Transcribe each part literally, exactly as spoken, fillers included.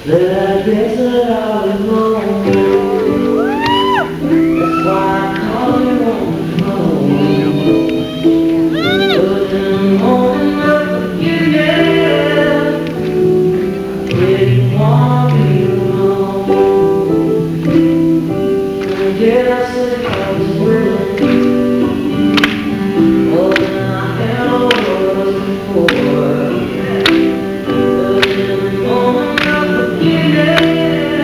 That I guess that I was wrong. That's why I call you on the phone. But in the morning of forgiveness, I didn't want to be alone. I guess that I was willing more than I ever was before. But in the moment of forgiveness,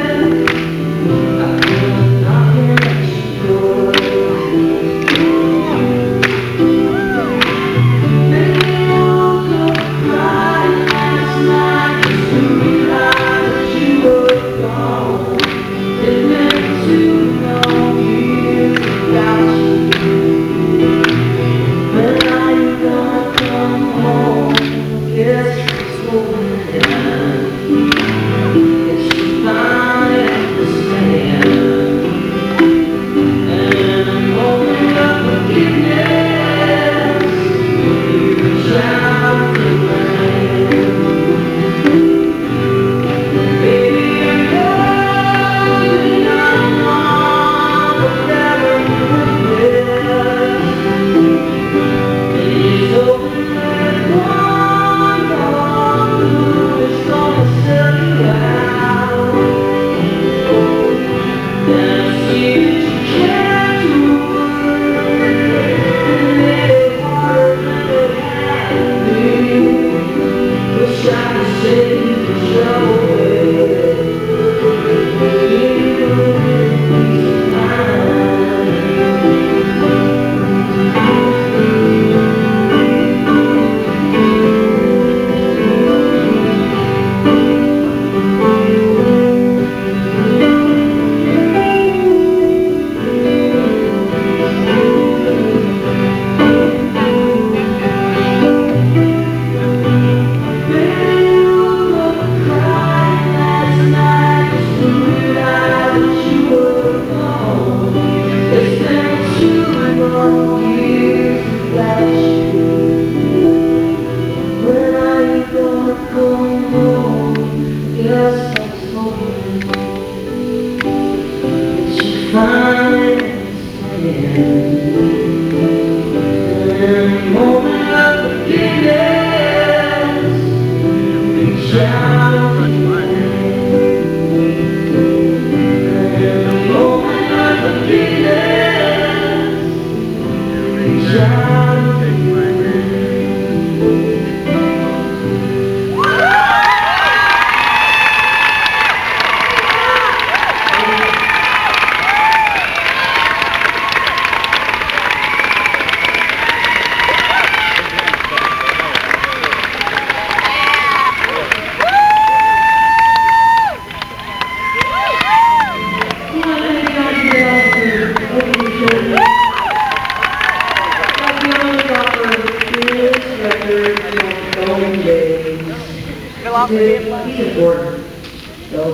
he's important. So,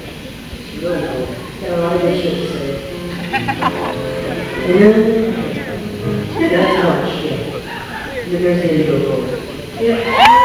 you don't know. Got a lot of good shit to say. And then, that's much. Yeah. You're going to say to go forward. Yeah.